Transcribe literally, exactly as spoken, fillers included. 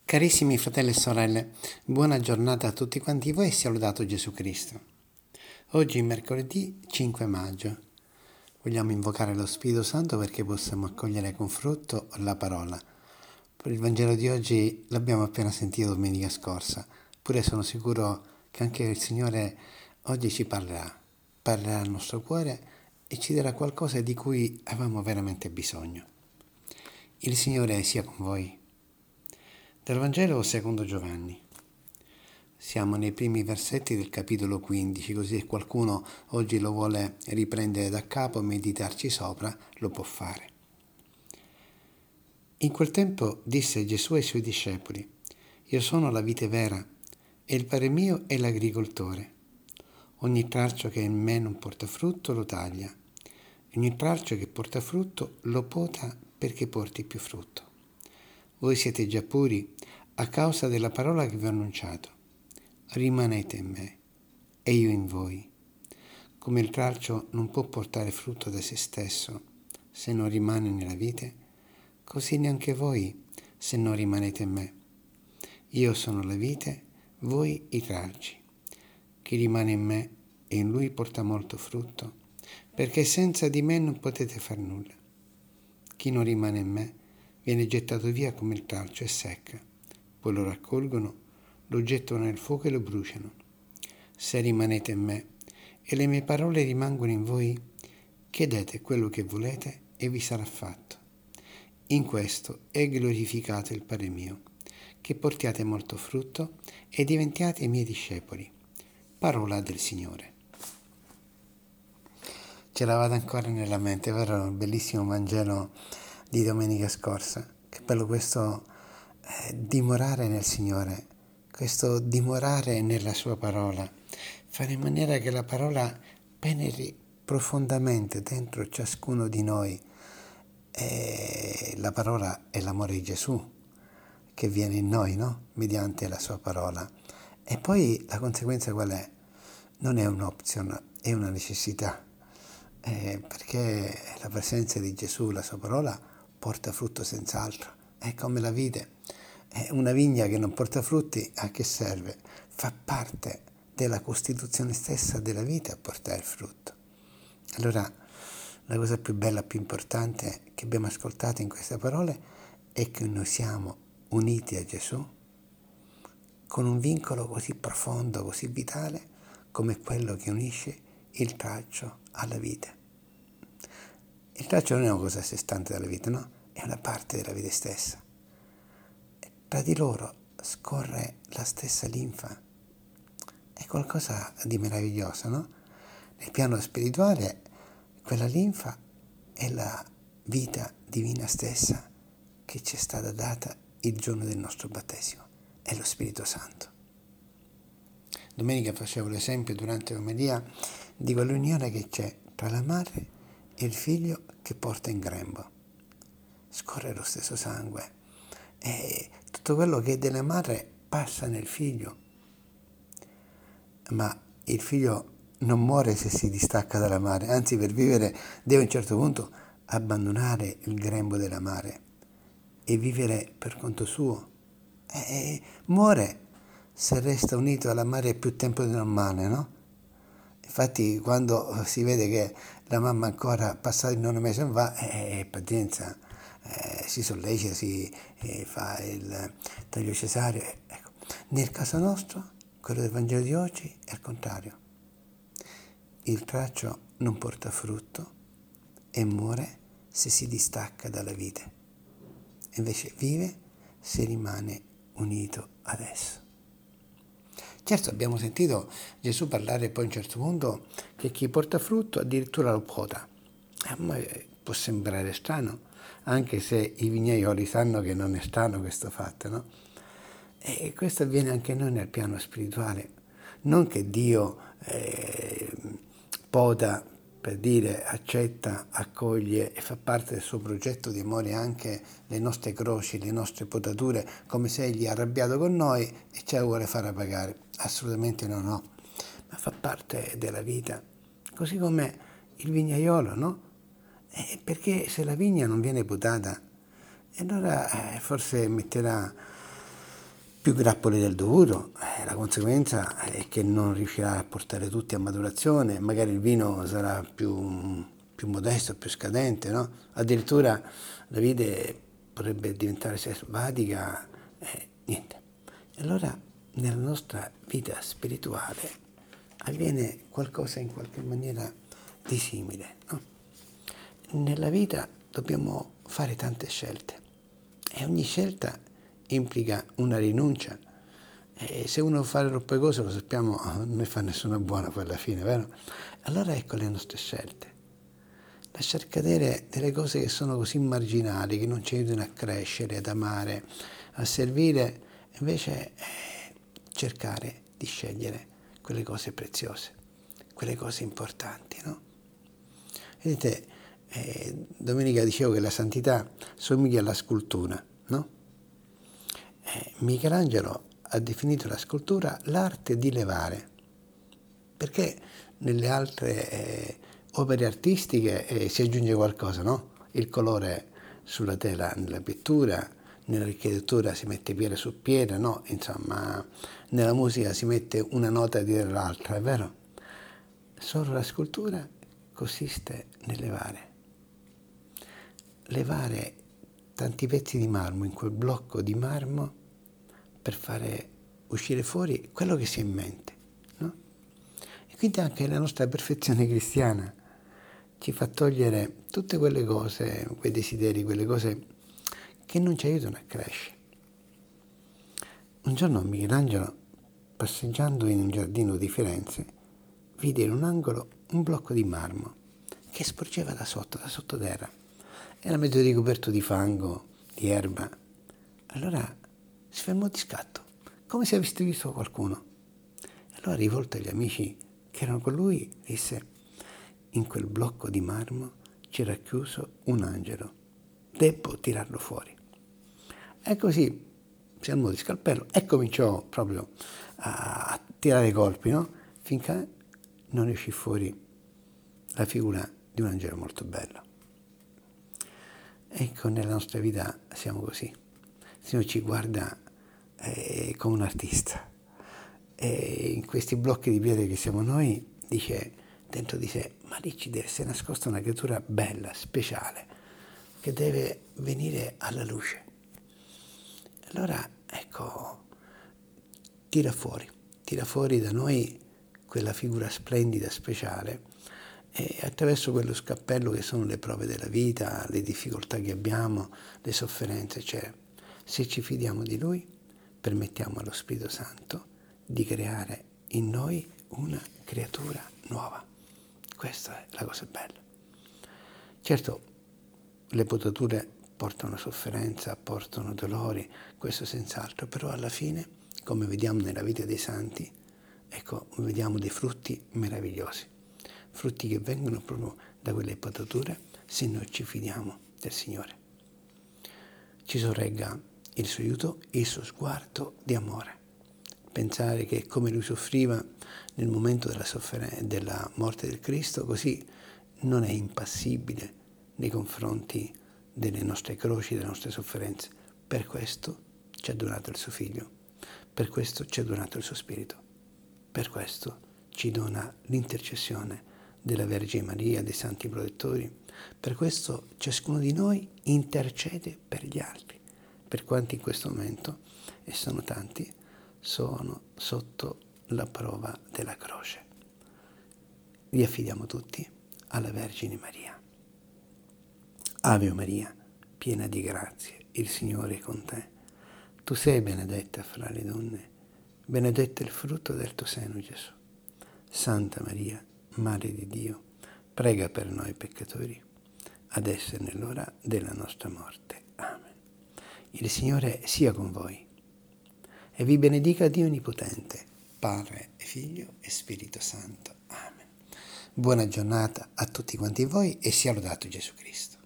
Carissimi fratelli e sorelle, buona giornata a tutti quanti voi e sia lodato Gesù Cristo. Oggi è mercoledì cinque maggio. Vogliamo invocare lo Spirito Santo perché possiamo accogliere con frutto la parola. Per il Vangelo di oggi l'abbiamo appena sentito domenica scorsa, pure sono sicuro che anche il Signore oggi ci parlerà, parlerà al nostro cuore e ci darà qualcosa di cui avevamo veramente bisogno. Il Signore sia con voi. Dal Vangelo secondo Giovanni. Siamo nei primi versetti del capitolo quindici, così se qualcuno oggi lo vuole riprendere da capo e meditarci sopra, lo può fare. In quel tempo disse Gesù ai suoi discepoli: Io sono la vite vera e il Padre mio è l'agricoltore. Ogni tralcio che in me non porta frutto lo taglia, e ogni tralcio che porta frutto lo pota perché porti più frutto. Voi siete già puri a causa della parola che vi ho annunciato. Rimanete in me e io in voi. Come il tralcio non può portare frutto da se stesso se non rimane nella vite, così neanche voi se non rimanete in me. Io sono la vite, voi i tralci. Chi rimane in me e in lui porta molto frutto, perché senza di me non potete far nulla. Chi non rimane in me viene gettato via come il tralcio e secca. Poi lo raccolgono, lo gettano nel fuoco e lo bruciano. Se rimanete in me e le mie parole rimangono in voi, chiedete quello che volete e vi sarà fatto. In questo è glorificato il Padre mio, che portiate molto frutto e diventiate i miei discepoli. Parola del Signore. Ce l'avate ancora nella mente, vero? Il bellissimo Vangelo di domenica scorsa. Che bello questo eh, dimorare nel Signore, questo dimorare nella sua parola, fare in maniera che la parola penetri profondamente dentro ciascuno di noi. E la parola è l'amore di Gesù che viene in noi, no? Mediante la sua parola. E poi la conseguenza qual è? Non è un'opzione, è una necessità. Eh, perché la presenza di Gesù, la sua parola, porta frutto senz'altro. È come la vite. È una vigna che non porta frutti, a che serve? Fa parte della costituzione stessa della vita a portare frutto. Allora, la cosa più bella, più importante che abbiamo ascoltato in queste parole è che noi siamo uniti a Gesù con un vincolo così profondo, così vitale, come quello che unisce il tralcio alla vite. Il tralcio non è una cosa a sé stante dalla vita, no? È una parte della vita stessa. Tra di loro scorre la stessa linfa. È qualcosa di meraviglioso, no? Nel piano spirituale, quella linfa è la vita divina stessa che ci è stata data il giorno del nostro battesimo. È lo Spirito Santo. Domenica facevo l'esempio durante l'omelia di quell'unione che c'è tra la madre e il figlio che porta in grembo. Scorre lo stesso sangue e tutto quello che è della madre passa nel figlio, ma il figlio non muore se si distacca dalla madre, anzi per vivere deve a un certo punto abbandonare il grembo della madre e vivere per conto suo. E muore se resta unito alla madre più tempo di normale, no? Infatti quando si vede che la mamma ancora passato il nono mese non va, eh, pazienza, eh, si sollecita, si eh, fa il taglio cesareo. Ecco. Nel caso nostro, quello del Vangelo di oggi, è il contrario. Il tralcio non porta frutto e muore se si distacca dalla vite. Invece vive se rimane unito ad esso. Certo, abbiamo sentito Gesù parlare poi a un certo punto che chi porta frutto addirittura lo pota. A me può sembrare strano, anche se i vignaioli sanno che non è strano questo fatto, no? E questo avviene anche noi nel piano spirituale. Non che Dio eh, poda, per dire accetta, accoglie e fa parte del suo progetto di amore anche le nostre croci, le nostre potature, come se egli è arrabbiato con noi e ce la vuole fare pagare. Assolutamente no, no, ma fa parte della vita, così come il vignaiolo, no? Eh, perché se la vigna non viene potata, allora eh, forse metterà più grappoli del dovuto, eh, la conseguenza è che non riuscirà a portare tutti a maturazione, magari il vino sarà più, più modesto, più scadente, no? Addirittura la vite potrebbe diventare selvatica, eh, niente. E allora nella nostra vita spirituale avviene qualcosa in qualche maniera di simile, no? Nella vita dobbiamo fare tante scelte e ogni scelta implica una rinuncia. E se uno fa troppe cose, lo sappiamo, non fa nessuna buona poi alla fine, vero? Allora ecco le nostre scelte. Lasciar cadere delle cose che sono così marginali, che non ci aiutano a crescere, ad amare, a servire, invece eh, cercare di scegliere quelle cose preziose, quelle cose importanti, no? Vedete, eh, domenica dicevo che la santità somiglia alla scultura, no? Eh, Michelangelo ha definito la scultura l'arte di levare, perché nelle altre eh, opere artistiche eh, si aggiunge qualcosa, no? Il colore sulla tela nella pittura, nell'architettura si mette pietra su pietra, no? Insomma, nella musica si mette una nota dietro l'altra, è vero? Solo la scultura consiste nel levare. Levare tanti pezzi di marmo in quel blocco di marmo per fare uscire fuori quello che si ha in mente, no? E quindi anche la nostra perfezione cristiana ci fa togliere tutte quelle cose, quei desideri, quelle cose che non ci aiutano a crescere. Un giorno Michelangelo, passeggiando in un giardino di Firenze, vide in un angolo un blocco di marmo che sporgeva da sotto, da sottoterra. Era mezzo ricoperto di fango, di erba. Allora si fermò di scatto, come se avesse visto qualcuno. Allora, rivolto agli amici che erano con lui, disse: in quel blocco di marmo c'era chiuso un angelo. Debbo tirarlo fuori. E così si armò di scalpello e cominciò proprio a tirare colpi, no? Finché non uscì fuori la figura di un angelo molto bello. Ecco, nella nostra vita siamo così. Il Signore ci guarda eh, come un artista e in questi blocchi di pietre che siamo noi dice dentro di sé: ma lì ci deve essere nascosta una creatura bella, speciale, che deve venire alla luce. Allora, ecco, tira fuori, tira fuori da noi quella figura splendida, speciale, e attraverso quello scappello che sono le prove della vita, le difficoltà che abbiamo, le sofferenze, eccetera. Se ci fidiamo di Lui, permettiamo allo Spirito Santo di creare in noi una creatura nuova. Questa è la cosa bella. Certo, le potature portano sofferenza, portano dolori, questo senz'altro, però alla fine, come vediamo nella vita dei santi, ecco, vediamo dei frutti meravigliosi, frutti che vengono proprio da quelle potature se noi ci fidiamo del Signore. Ci sorregga il suo aiuto e il suo sguardo di amore. Pensare che come Lui soffriva nel momento della, sofferen- della morte del Cristo, così non è impassibile nei confronti delle nostre croci, delle nostre sofferenze. Per questo ci ha donato il suo Figlio, per questo ci ha donato il suo Spirito, per questo ci dona l'intercessione della Vergine Maria, dei Santi Protettori, per questo ciascuno di noi intercede per gli altri, per quanti in questo momento, e sono tanti, sono sotto la prova della croce. Vi affidiamo tutti alla Vergine Maria. Ave Maria, piena di grazie, il Signore è con te. Tu sei benedetta fra le donne, benedetto il frutto del tuo seno, Gesù. Santa Maria, Madre di Dio, prega per noi peccatori, adesso e nell'ora della nostra morte. Amen. Il Signore sia con voi e vi benedica Dio Onnipotente, Padre, Figlio e Spirito Santo. Amen. Buona giornata a tutti quanti voi e sia lodato Gesù Cristo.